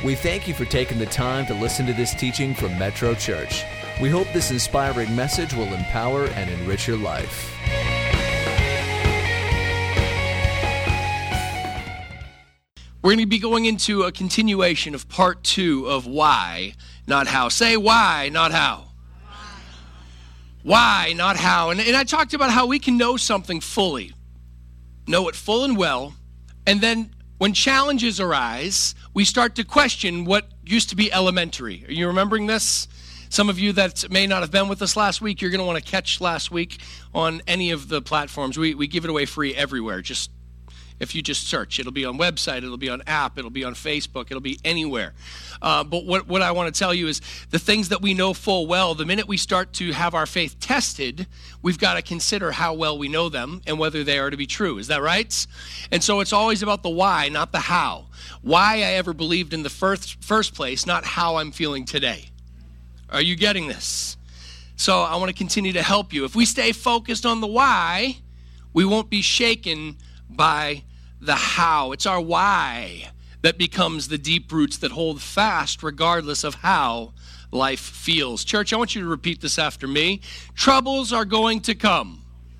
We thank you for taking the time to listen to this teaching from Metro Church. We hope this inspiring message will empower and enrich your life. We're going to be going into a continuation of part 2 of why, not how. Say why, not how. Why, not how. And I talked about how we can know something fully, know it full and well, and then when challenges arise, we start to question what used to be elementary. Are you remembering this? Some of you that may not have been with us last week, you're going to want to catch last week on any of the platforms. We give it away free everywhere. Just if you just search, it'll be on website, it'll be on app, it'll be on Facebook, it'll be anywhere. But what I want to tell you is the things that we know full well, the minute we start to have our faith tested, we've got to consider how well we know them and whether they are to be true. Is that right? And so it's always about the why, not the how. Why I ever believed in the first place, not how I'm feeling today. Are you getting this? So I want to continue to help you. If we stay focused on the why, we won't be shaken by the how. It's our why that becomes the deep roots that hold fast regardless of how life feels. Church, I want you to repeat this after me. Troubles are going to come.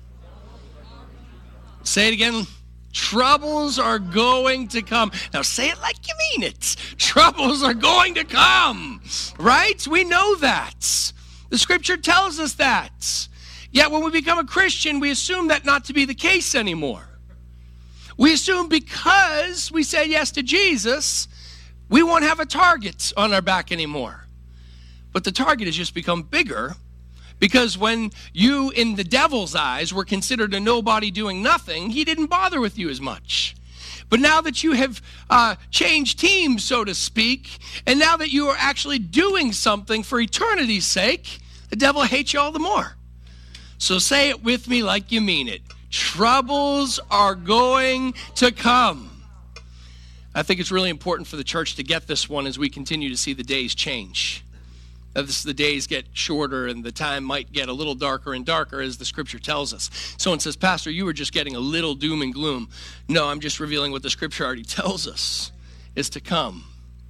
Say it again. Troubles are going to come. Now say it like you mean it. Troubles are going to come. Right? We know that. The scripture tells us that. Yet when we become a Christian, we assume that not to be the case anymore. We assume because we say yes to Jesus, we won't have a target on our back anymore. But the target has just become bigger because when you, in the devil's eyes, were considered a nobody doing nothing, he didn't bother with you as much. But now that you have changed teams, so to speak, and now that you are actually doing something for eternity's sake, the devil hates you all the more. So say it with me like you mean it. Troubles are going to come. I think it's really important for the church to get this one as we continue to see the days change. As the days get shorter and the time might get a little darker and darker as the scripture tells us. Someone says, Pastor, you were just getting a little doom and gloom. No, I'm just revealing what the scripture already tells us is to come.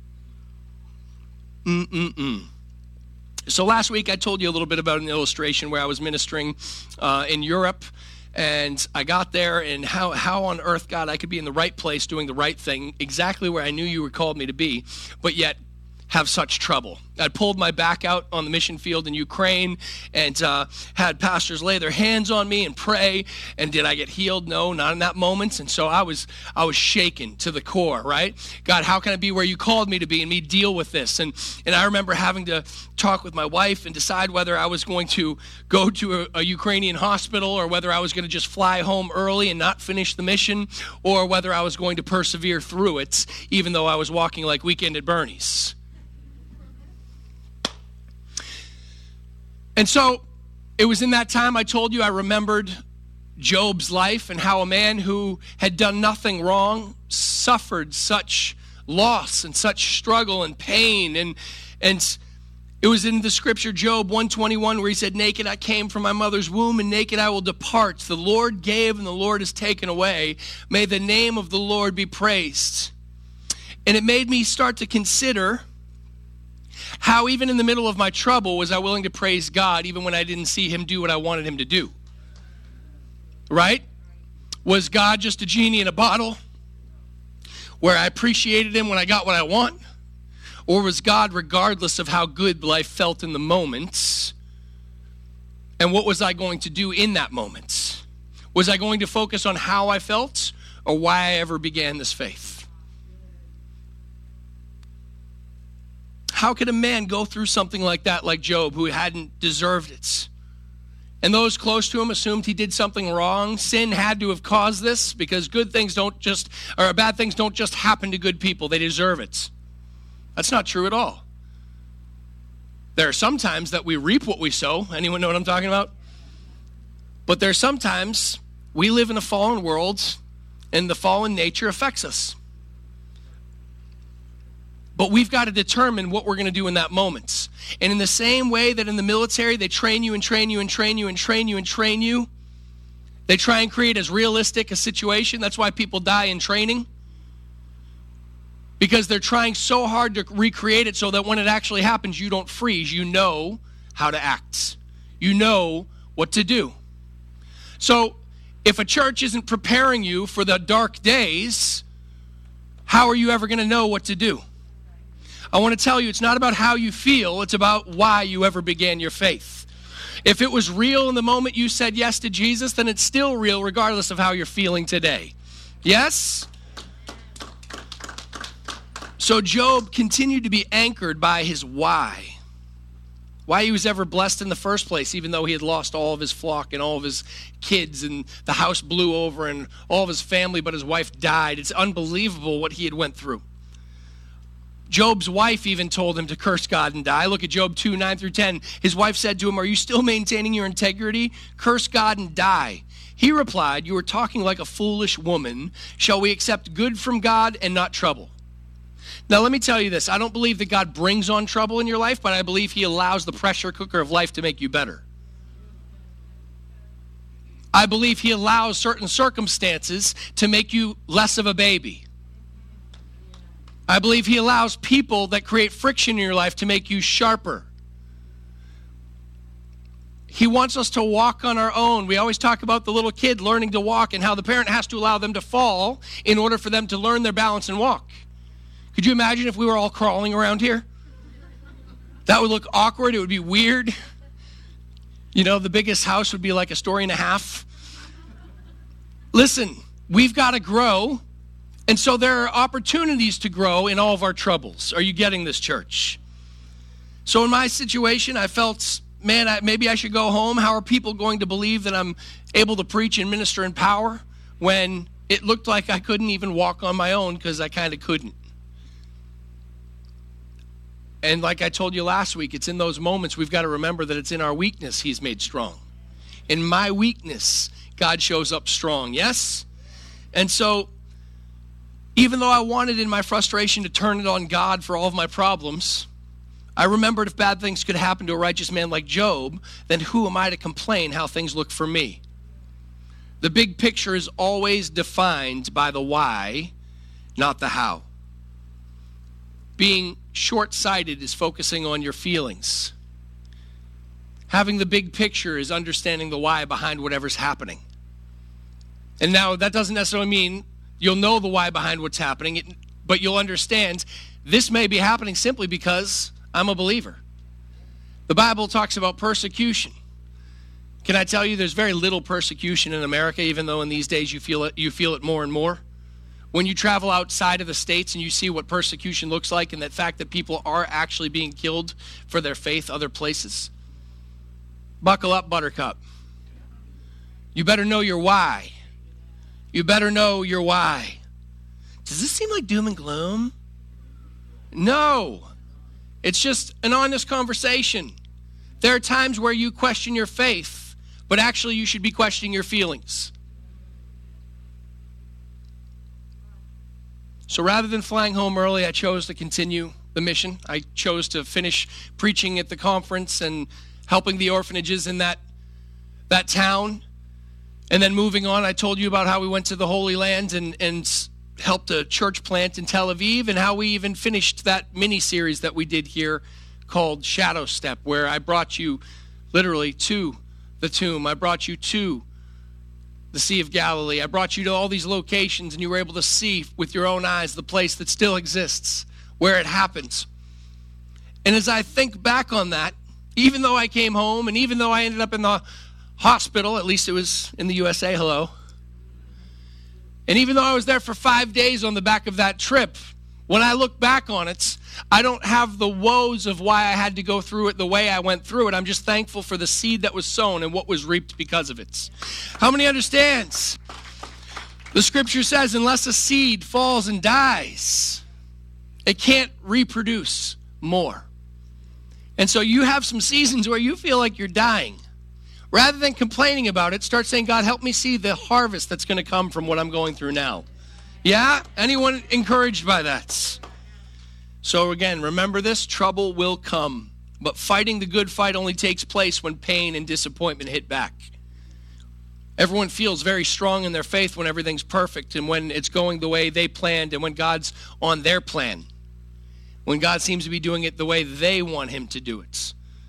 So last week I told you a little bit about an illustration where I was ministering in Europe. And I got there, and how on earth, God, I could be in the right place doing the right thing, exactly where I knew you had called me to be, but yet have such trouble. I'd pulled my back out on the mission field in Ukraine and had pastors lay their hands on me and pray. And did I get healed? No, not in that moment. And so I was shaken to the core, right? God, how can I be where you called me to be and me deal with this? And I remember having to talk with my wife and decide whether I was going to go to a Ukrainian hospital or whether I was going to just fly home early and not finish the mission or whether I was going to persevere through it, even though I was walking like Weekend at Bernie's. And so it was in that time I told you I remembered Job's life and how a man who had done nothing wrong suffered such loss and such struggle and pain. And it was in the scripture, Job 121, where he said, naked I came from my mother's womb, and naked I will depart. The Lord gave, and the Lord has taken away. May the name of the Lord be praised. And it made me start to consider how even in the middle of my trouble was I willing to praise God even when I didn't see him do what I wanted him to do. Right? Was God just a genie in a bottle where I appreciated him when I got what I want? Or was God, regardless of how good life felt in the moment, and what was I going to do in that moment? Was I going to focus on how I felt or why I ever began this faith? How could a man go through something like that, like Job, who hadn't deserved it? And those close to him assumed he did something wrong. Sin had to have caused this because bad things don't just happen to good people. They deserve it. That's not true at all. There are some times that we reap what we sow. Anyone know what I'm talking about? But there's sometimes we live in a fallen world and the fallen nature affects us. But we've got to determine what we're going to do in that moment. And in the same way that in the military, they train you and train you and train you and train you and train you, they try and create as realistic a situation. That's why people die in training. because they're trying so hard to recreate it so that when it actually happens, you don't freeze. You know how to act. You know what to do. So if a church isn't preparing you for the dark days, how are you ever going to know what to do? I want to tell you, it's not about how you feel, it's about why you ever began your faith. If it was real in the moment you said yes to Jesus, then it's still real regardless of how you're feeling today. Yes? So Job continued to be anchored by his why. Why he was ever blessed in the first place, even though he had lost all of his flock and all of his kids, and the house blew over and all of his family, but his wife died. It's unbelievable what he had went through. Job's wife even told him to curse God and die. Look at Job 2, 9 through 10. His wife said to him, "Are you still maintaining your integrity? Curse God and die." He replied, "You are talking like a foolish woman. Shall we accept good from God and not trouble?" Now, let me tell you this. I don't believe that God brings on trouble in your life, but I believe he allows the pressure cooker of life to make you better. I believe he allows certain circumstances to make you less of a baby. I believe he allows people that create friction in your life to make you sharper. He wants us to walk on our own. We always talk about the little kid learning to walk and how the parent has to allow them to fall in order for them to learn their balance and walk. Could you imagine if we were all crawling around here? That would look awkward. It would be weird. You know, the biggest house would be like a story and a half. Listen, we've got to grow. And so there are opportunities to grow in all of our troubles. Are you getting this, church? So in my situation, I felt, man, maybe I should go home. How are people going to believe that I'm able to preach and minister in power when it looked like I couldn't even walk on my own because I kind of couldn't? And like I told you last week, it's in those moments we've got to remember that it's in our weakness he's made strong. In my weakness, God shows up strong, yes? And so, even though I wanted in my frustration to turn it on God for all of my problems, I remembered if bad things could happen to a righteous man like Job, then who am I to complain how things look for me? The big picture is always defined by the why, not the how. Being short-sighted is focusing on your feelings. Having the big picture is understanding the why behind whatever's happening. And now that doesn't necessarily mean you'll know the why behind what's happening, but you'll understand this may be happening simply because I'm a believer. The Bible talks about persecution. Can I tell you there's very little persecution in America, even though in these days you feel it more and more? When you travel outside of the States and you see what persecution looks like and the fact that people are actually being killed for their faith other places. Buckle up, Buttercup. You better know your why. You better know your why. Does this seem like doom and gloom? No. It's just an honest conversation. There are times where you question your faith, but actually you should be questioning your feelings. So rather than flying home early, I chose to continue the mission. I chose to finish preaching at the conference and helping the orphanages in that town. And then moving on, I told you about how we went to the Holy Land and helped a church plant in Tel Aviv, and how we even finished that mini-series that we did here called Shadow Step, where I brought you literally to the tomb. I brought you to the Sea of Galilee. I brought you to all these locations, and you were able to see with your own eyes the place that still exists, where it happens. And as I think back on that, even though I came home, and even though I ended up in the hospital, at least it was in the USA, hello. And even though I was there for 5 days on the back of that trip, when I look back on it, I don't have the woes of why I had to go through it the way I went through it. I'm just thankful for the seed that was sown and what was reaped because of it. How many understands? The scripture says, unless a seed falls and dies, it can't reproduce more. And so you have some seasons where you feel like you're dying. Rather than complaining about it, start saying, God, help me see the harvest that's going to come from what I'm going through now. Yeah? Anyone encouraged by that? So again, remember this, trouble will come. But fighting the good fight only takes place when pain and disappointment hit back. Everyone feels very strong in their faith when everything's perfect and when it's going the way they planned and when God's on their plan. When God seems to be doing it the way they want him to do it.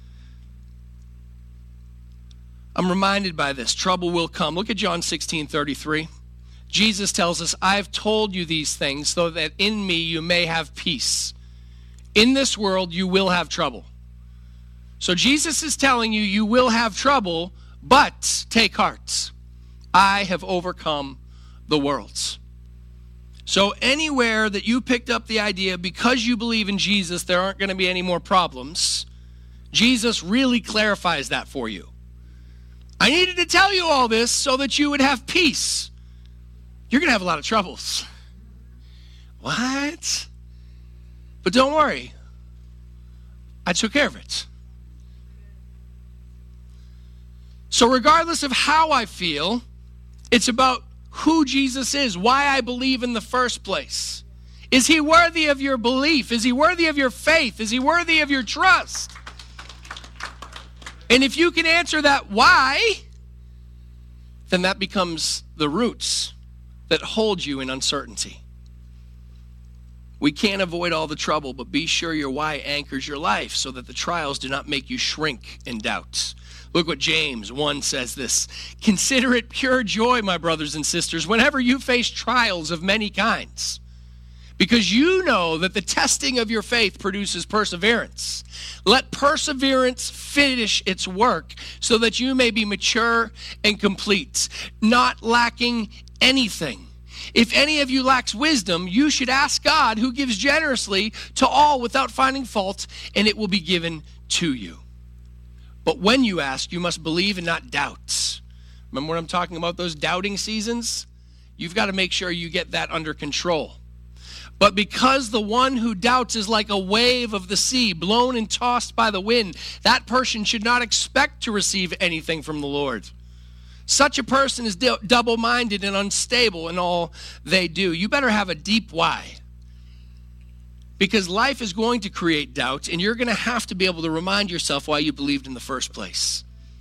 I'm reminded by this. Trouble will come. Look at John 16:33. Jesus tells us, I've told you these things so that in me you may have peace. In this world you will have trouble. So Jesus is telling you, you will have trouble, but take heart. I have overcome the world. So anywhere that you picked up the idea, because you believe in Jesus, there aren't going to be any more problems, Jesus really clarifies that for you. I needed to tell you all this so that you would have peace. You're going to have a lot of troubles. What? But don't worry. I took care of it. So regardless of how I feel, it's about who Jesus is, why I believe in the first place. Is he worthy of your belief? Is he worthy of your faith? Is he worthy of your trust? And if you can answer that why, then that becomes the roots that hold you in uncertainty. We can't avoid all the trouble, but be sure your why anchors your life so that the trials do not make you shrink in doubt. Look what James 1 says this. Consider it pure joy, my brothers and sisters, whenever you face trials of many kinds, because you know that the testing of your faith produces perseverance. Let perseverance finish its work so that you may be mature and complete, not lacking anything. If any of you lacks wisdom, you should ask God, who gives generously to all without finding fault, and it will be given to you. But when you ask, you must believe and not doubt. Remember when I'm talking about those doubting seasons? You've got to make sure you get that under control. But because the one who doubts is like a wave of the sea, blown and tossed by the wind, that person should not expect to receive anything from the Lord. Such a person is double-minded and unstable in all they do. You better have a deep why. Because life is going to create doubt, and you're going to have to be able to remind yourself why you believed in the first place.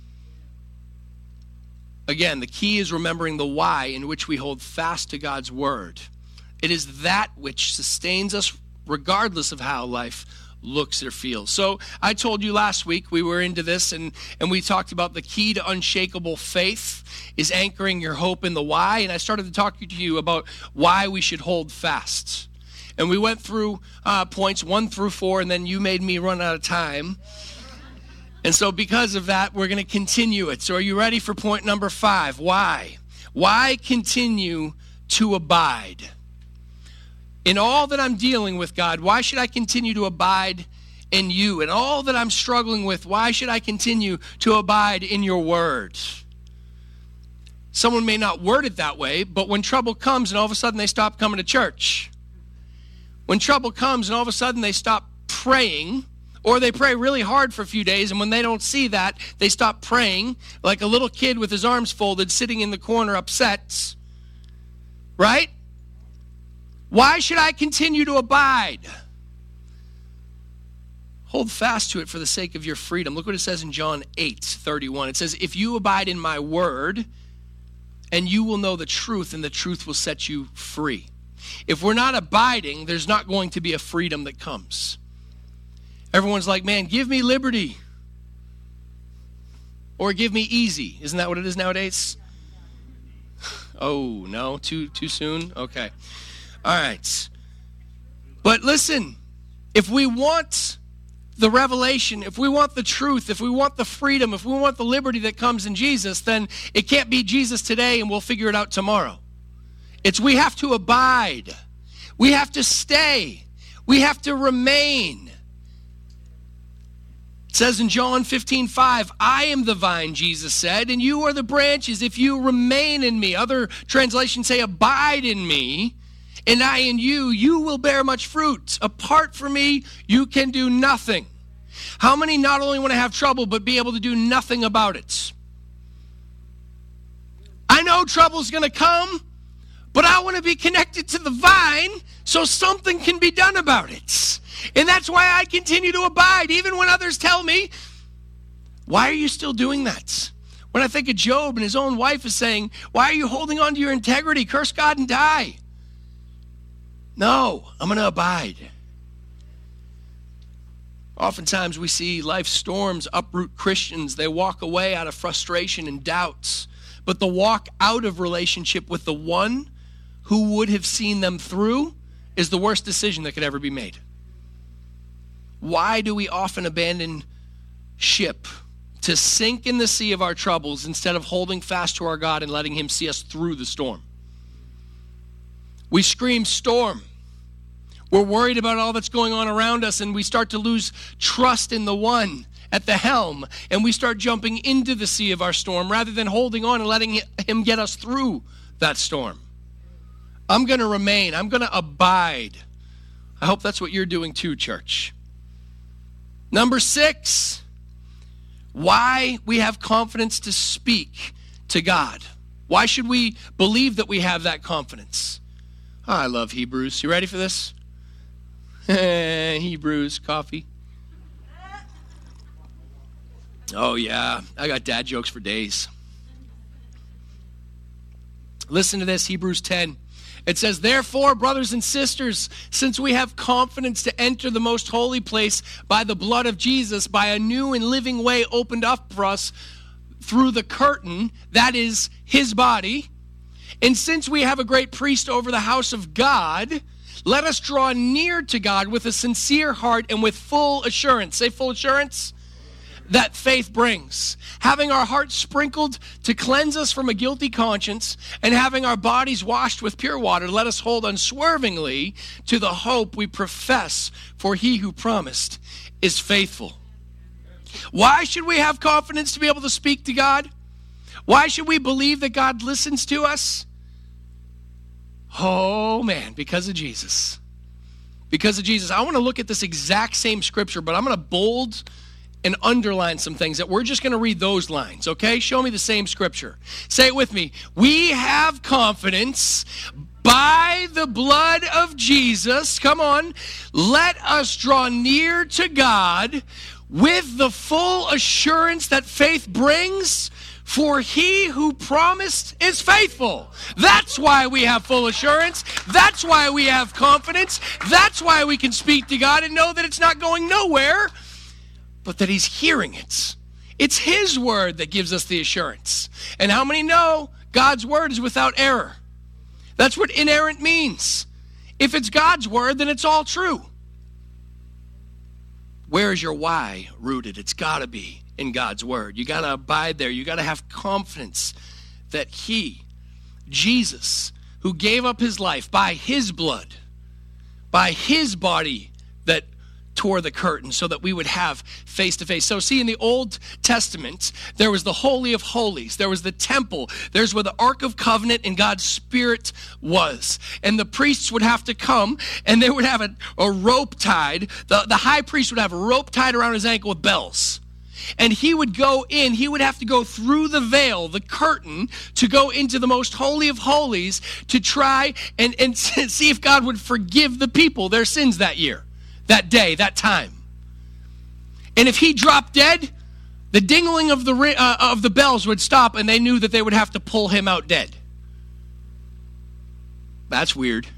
Again, the key is remembering the why in which we hold fast to God's word. It is that which sustains us regardless of how life looks or feels. So I told you last week we were into this, and we talked about the key to unshakable faith is anchoring your hope in the why, and I started to talk to you about why we should hold fast. And we went through points 1 through 4, and then you made me run out of time. And so because of that, we're going to continue it. So are you ready for point number 5? Why? Why continue to abide? In all that I'm dealing with, God, why should I continue to abide in you? In all that I'm struggling with, why should I continue to abide in your word? Someone may not word it that way, but when trouble comes and all of a sudden they stop coming to church, when trouble comes and all of a sudden they stop praying, or they pray really hard for a few days, and when they don't see that, they stop praying, like a little kid with his arms folded, sitting in the corner upset, right? Why should I continue to abide? Hold fast to it for the sake of your freedom. Look what it says in John 8:31. It says, if you abide in my word, and you will know the truth, and the truth will set you free. If we're not abiding, there's not going to be a freedom that comes. Everyone's like, man, give me liberty. Or give me easy. Isn't that what it is nowadays? Oh, no? Too soon? Okay. All right. But listen, if we want the revelation, if we want the truth, if we want the freedom, if we want the liberty that comes in Jesus, then it can't be Jesus today and we'll figure it out tomorrow. It's we have to abide. We have to stay. We have to remain. It says in John 15:5, I am the vine, Jesus said, and you are the branches. If you remain in me, other translations say abide in me, and I in you, you will bear much fruit. Apart from me, you can do nothing. How many not only want to have trouble, but be able to do nothing about it? I know trouble's going to come, but I want to be connected to the vine so something can be done about it. And that's why I continue to abide, even when others tell me, why are you still doing that? When I think of Job and his own wife is saying, why are you holding on to your integrity? Curse God and die. No, I'm going to abide. Oftentimes we see life storms uproot Christians. They walk away out of frustration and doubts. But the walk out of relationship with the one who would have seen them through is the worst decision that could ever be made. Why do we often abandon ship to sink in the sea of our troubles instead of holding fast to our God and letting him see us through the storm? We scream storm. We're worried about all that's going on around us, and we start to lose trust in the one at the helm, and we start jumping into the sea of our storm rather than holding on and letting him get us through that storm. I'm going to remain. I'm going to abide. I hope that's what you're doing too, church. Number 6, why we have confidence to speak to God. Why should we believe that we have that confidence? Oh, I love Hebrews. You ready for this? Hebrews, coffee. Oh, yeah. I got dad jokes for days. Listen to this, Hebrews 10. It says, therefore, brothers and sisters, since we have confidence to enter the most holy place by the blood of Jesus, by a new and living way opened up for us through the curtain, that is his body, and since we have a great priest over the house of God, let us draw near to God with a sincere heart and with full assurance. Say full assurance. That faith brings. Having our hearts sprinkled to cleanse us from a guilty conscience and having our bodies washed with pure water, let us hold unswervingly to the hope we profess, for he who promised is faithful. Why should we have confidence to be able to speak to God? Why should we believe that God listens to us? Oh man, because of Jesus. Because of Jesus. I want to look at this exact same scripture, but I'm going to bold and underline some things that we're just going to read those lines, okay? Show me the same scripture. Say it with me. We have confidence by the blood of Jesus. Come on. Let us draw near to God with the full assurance that faith brings, for he who promised is faithful. That's why we have full assurance. That's why we have confidence. That's why we can speak to God and know that it's not going nowhere, but that he's hearing it. It's his word that gives us the assurance. And how many know God's word is without error? That's what inerrant means. If it's God's word, then it's all true. Where is your why rooted? It's got to be in God's word. You got to abide there. You got to have confidence that he, Jesus, who gave up his life by his blood, by his body that tore the curtain so that we would have face-to-face. So see, in the Old Testament, there was the Holy of Holies. There was the temple. There's where the Ark of Covenant and God's Spirit was. And the priests would have to come, and they would have a rope tied. The high priest would have a rope tied around his ankle with bells. And he would go in, he would have to go through the veil, the curtain, to go into the most holy of holies to try and see if God would forgive the people their sins that year. That day, that time. And if he dropped dead, the dingling of the bells would stop, and they knew that they would have to pull him out dead. That's weird.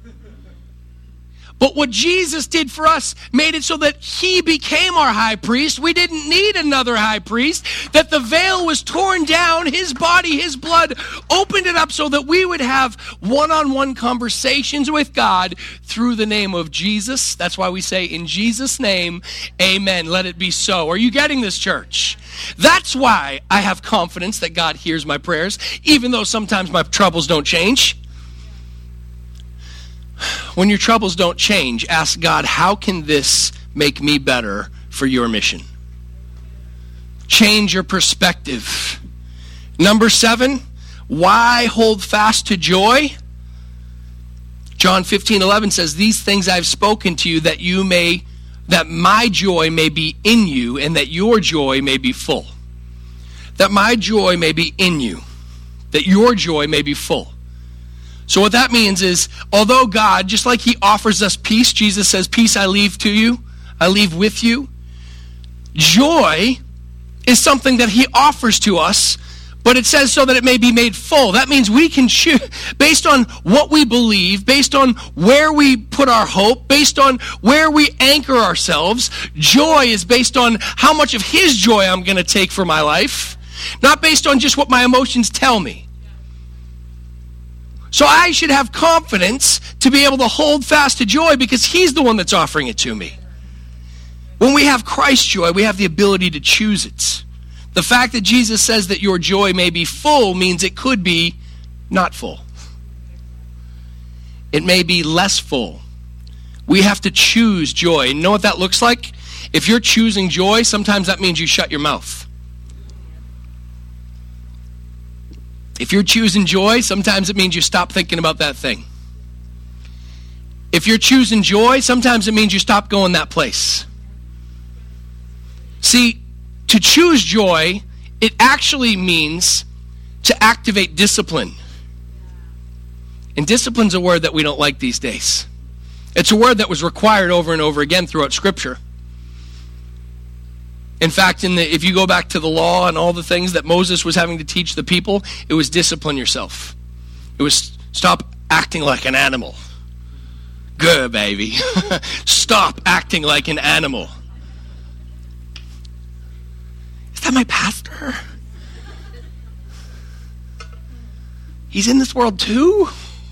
But what Jesus did for us made it so that he became our high priest. We didn't need another high priest. That the veil was torn down, his body, his blood opened it up so that we would have one-on-one conversations with God through the name of Jesus. That's why we say, in Jesus' name, amen. Let it be so. Are you getting this, church? That's why I have confidence that God hears my prayers, even though sometimes my troubles don't change. When your troubles don't change, ask God, how can this make me better for your mission? Change your perspective. Number 7, why hold fast to joy? John 15:11 says, these things I've spoken to you that my joy may be in you and that your joy may be full. That my joy may be in you, that your joy may be full. So what that means is, although God, just like he offers us peace, Jesus says, peace I leave to you, I leave with you. Joy is something that he offers to us But it says so that it may be made full. That means we can choose based on what we believe, based on where we put our hope, based on where we anchor ourselves. Joy is based on how much of His joy I'm going to take for my life, not based on just what my emotions tell me. So I should have confidence to be able to hold fast to joy because He's the one that's offering it to me. When we have Christ's joy, we have the ability to choose it. The fact that Jesus says that your joy may be full means it could be not full. It may be less full. We have to choose joy. And you know what that looks like? If you're choosing joy, sometimes that means you shut your mouth. If you're choosing joy, sometimes it means you stop thinking about that thing. If you're choosing joy, sometimes it means you stop going that place. See, to choose joy, it actually means to activate discipline. And discipline's a word that we don't like these days. It's a word that was required over and over again throughout Scripture. In fact, if you go back to the law and all the things that Moses was having to teach the people, it was discipline yourself. It was stop acting like an animal. Good, baby. Stop acting like an animal. Is that my pastor? He's in this world too?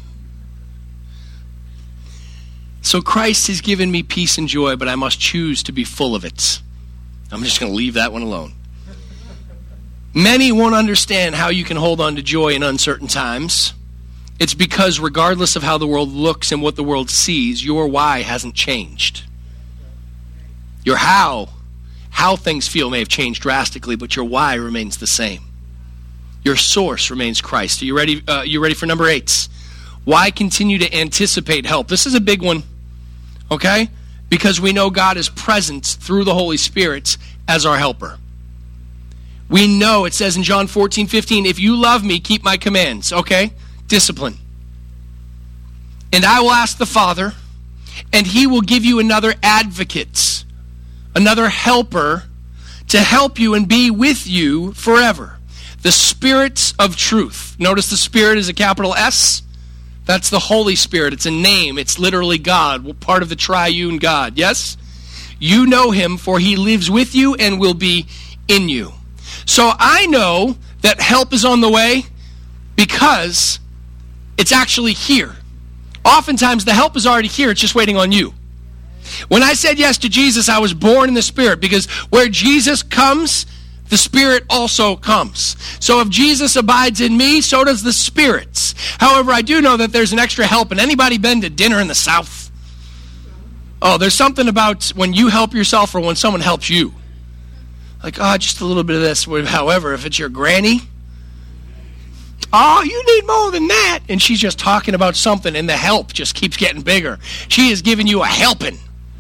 So Christ has given me peace and joy, but I must choose to be full of it. I'm just going to leave that one alone. Many won't understand how you can hold on to joy in uncertain times. It's because regardless of how the world looks and what the world sees, your why hasn't changed. Your how things feel may have changed drastically, but your why remains the same. Your source remains Christ. Are you ready? You ready for number 8? Why continue to anticipate help? This is a big one, okay? Because we know God is present through the Holy Spirit as our helper. We know, it says in John 14:15, if you love me, keep my commands, okay? Discipline. And I will ask the Father, and He will give you another advocate, another helper to help you and be with you forever. The Spirit of truth. Notice the Spirit is a capital S. That's the Holy Spirit. It's a name. It's literally God, part of the triune God. Yes? You know Him, for He lives with you and will be in you. So I know that help is on the way because it's actually here. Oftentimes the help is already here. It's just waiting on you. When I said yes to Jesus, I was born in the Spirit because where Jesus comes, the Spirit also comes. So if Jesus abides in me, so does the Spirit. However, I do know that there's an extra help. And anybody been to dinner in the South? Oh, there's something about when you help yourself or when someone helps you. Like, oh, just a little bit of this. However, if it's your granny, oh, you need more than that. And she's just talking about something and the help just keeps getting bigger. She is giving you a helping.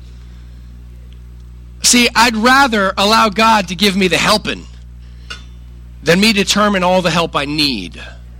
See, I'd rather allow God to give me the helping than me determine all the help I need.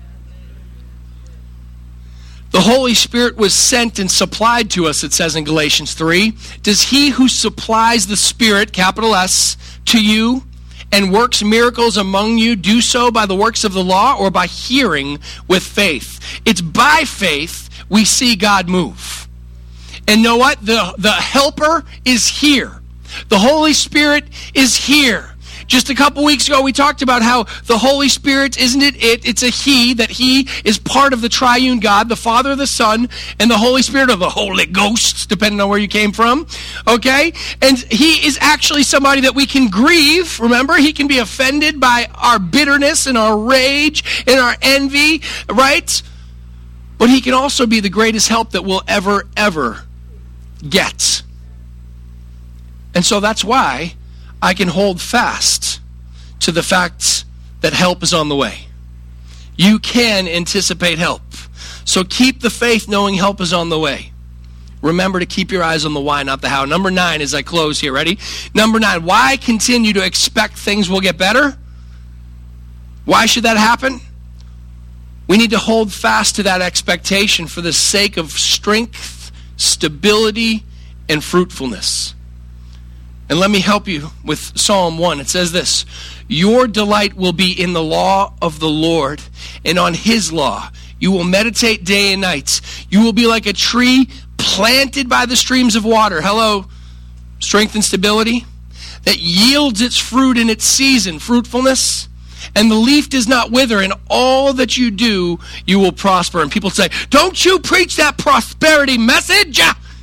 The Holy Spirit was sent and supplied to us, it says in Galatians 3. Does He who supplies the Spirit, capital S, to you and works miracles among you do so by the works of the law or by hearing with faith? It's by faith we see God move. And know what? The helper is here. The Holy Spirit is here. Just a couple weeks ago, we talked about how the Holy Spirit, isn't it? It's a He, that He is part of the triune God, the Father, the Son, and the Holy Spirit, or the Holy Ghost, depending on where you came from. Okay? And He is actually somebody that we can grieve. Remember, He can be offended by our bitterness and our rage and our envy, right? But He can also be the greatest help that we'll ever get. And so that's why I can hold fast to the fact that help is on the way. You can anticipate help. So keep the faith knowing help is on the way. Remember to keep your eyes on the why, not the how. Number 9 as I close here. Ready? Number 9, why continue to expect things will get better? Why should that happen? We need to hold fast to that expectation for the sake of strength, stability, and fruitfulness. And let me help you with Psalm 1. It says this, your delight will be in the law of the Lord, and on his law you will meditate day and night. You will be like a tree planted by the streams of water. Hello, strength and stability. That yields its fruit in its season, fruitfulness. And the leaf does not wither. In all that you do, you will prosper. And people say, don't you preach that prosperity message?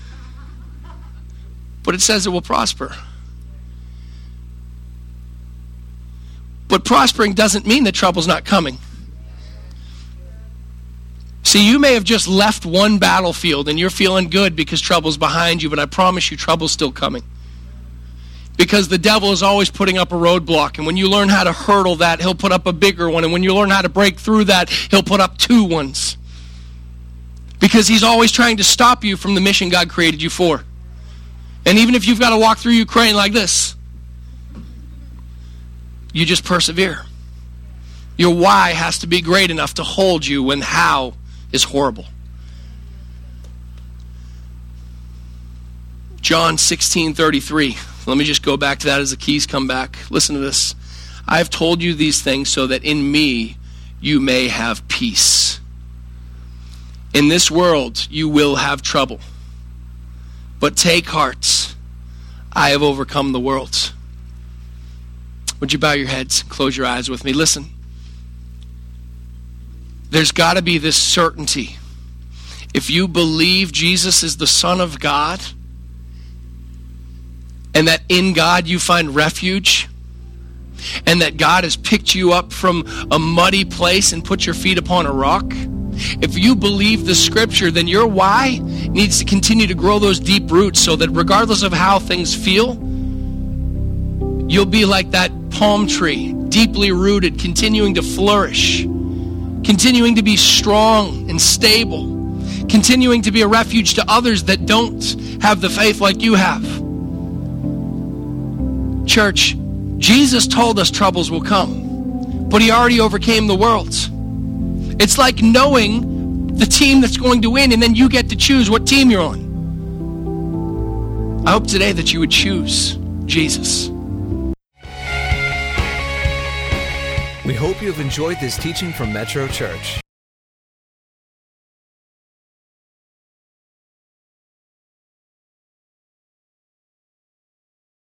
But it says it will prosper. But prospering doesn't mean that trouble's not coming. See, you may have just left one battlefield and you're feeling good because trouble's behind you, but I promise you trouble's still coming. Because the devil is always putting up a roadblock, and when you learn how to hurdle that, he'll put up a bigger one, and when you learn how to break through that, he'll put up 2 ones. Because he's always trying to stop you from the mission God created you for. And even if you've got to walk through Ukraine like this, you just persevere. Your why has to be great enough to hold you when how is horrible. John 16:33. Let me just go back to that as the keys come back. Listen to this. I have told you these things so that in me you may have peace. In this world you will have trouble. But take heart. I have overcome the world. Would you bow your heads, close your eyes with me? Listen. There's got to be this certainty. If you believe Jesus is the Son of God, and that in God you find refuge, and that God has picked you up from a muddy place and put your feet upon a rock, if you believe the scripture, then your why needs to continue to grow those deep roots so that regardless of how things feel, you'll be like that palm tree, deeply rooted, continuing to flourish, continuing to be strong and stable, continuing to be a refuge to others that don't have the faith like you have. Church, Jesus told us troubles will come, but he already overcame the world. It's like knowing the team that's going to win, and then you get to choose what team you're on. I hope today that you would choose Jesus. We hope you have enjoyed this teaching from Metro Church.